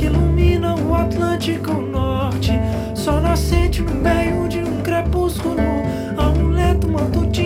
que ilumina o Atlântico Norte. Sol nascente no meio de um crepúsculo, amuleto matutino.